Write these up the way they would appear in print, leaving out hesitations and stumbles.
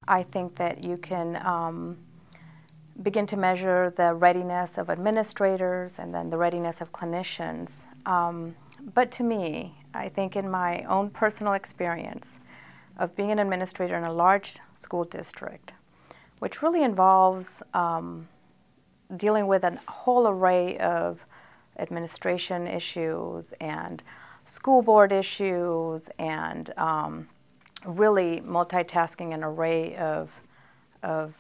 I think that you can begin to measure the readiness of administrators and then the readiness of clinicians. But to me, I think in my own personal experience of being an administrator in a large school district, which really involves dealing with a whole array of administration issues and school board issues and really multitasking an array of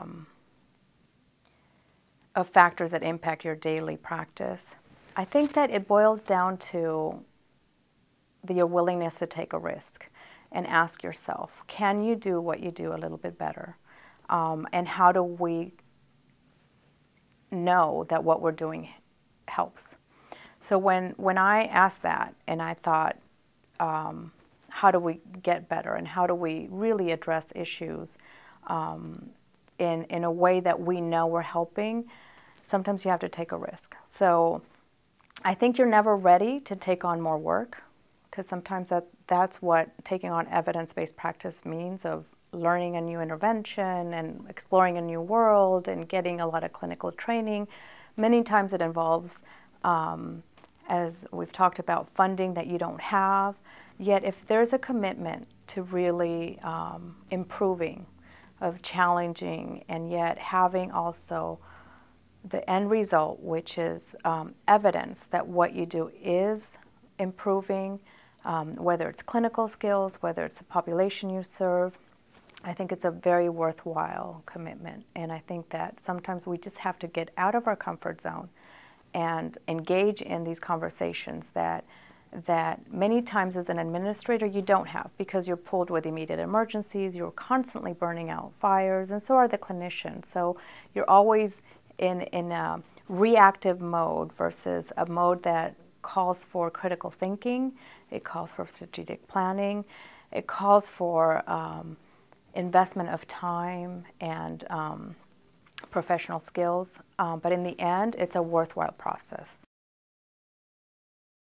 factors that impact your daily practice. I think that it boils down to your willingness to take a risk and ask yourself, can you do what you do a little bit better? And how do we know that what we're doing helps? So when I asked that and I thought, how do we get better and how do we really address issues in a way that we know we're helping, sometimes you have to take a risk. So I think you're never ready to take on more work, because sometimes that's what taking on evidence-based practice means, of learning a new intervention and exploring a new world and getting a lot of clinical training. Many times it involves, as we've talked about, funding that you don't have. Yet if there's a commitment to really improving, of challenging, and yet having also the end result, which is evidence that what you do is improving, whether it's clinical skills, whether it's the population you serve, I think it's a very worthwhile commitment. And I think that sometimes we just have to get out of our comfort zone and engage in these conversations that many times as an administrator you don't have, because you're pulled with immediate emergencies, you're constantly burning out fires, and so are the clinicians. So you're always in a reactive mode versus a mode that calls for critical thinking, it calls for strategic planning, it calls for investment of time and professional skills, but in the end, it's a worthwhile process.